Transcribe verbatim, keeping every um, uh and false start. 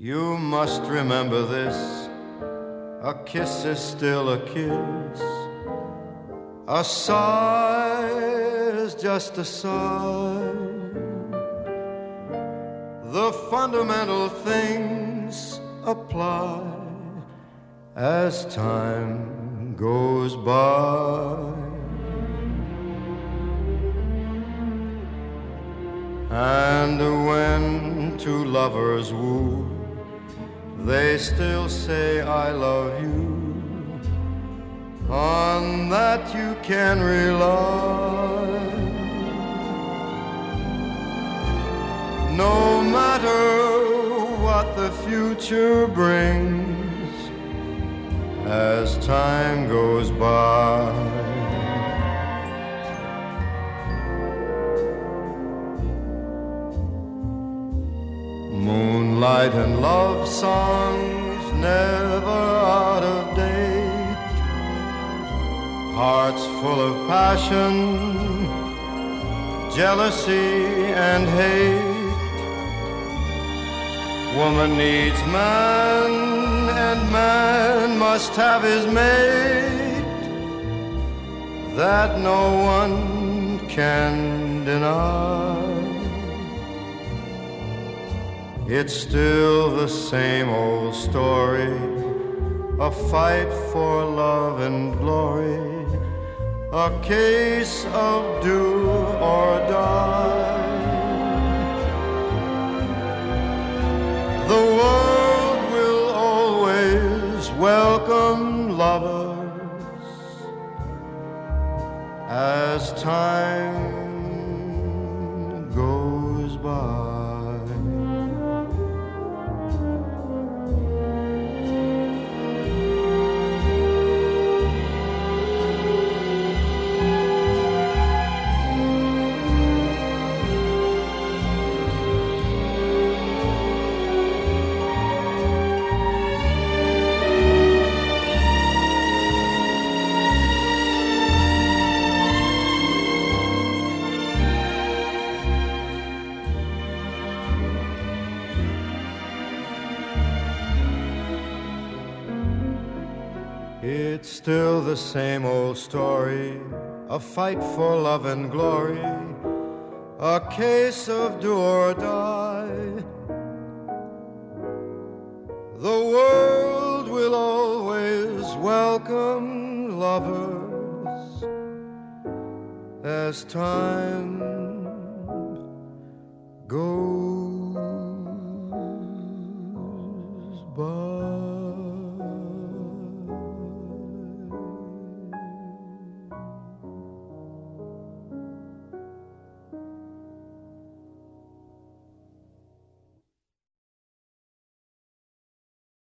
You must remember this, a kiss is still a kiss. A sigh is just a sigh. The fundamental things apply as time goes by. And when two lovers woo, they still say I love you. On that you can rely. No matter what the future brings, as time goes by. Moonlight and love songs never out of date. Hearts full of passion, jealousy and hate. Woman needs man and man must have his mate. That no one can deny. It's still the same old story, a fight for love and glory, a case of do or die. The world will always welcome lovers as time goes by. It's still the same old story, a fight for love and glory, a case of do or die. The world will always welcome lovers as time goes by.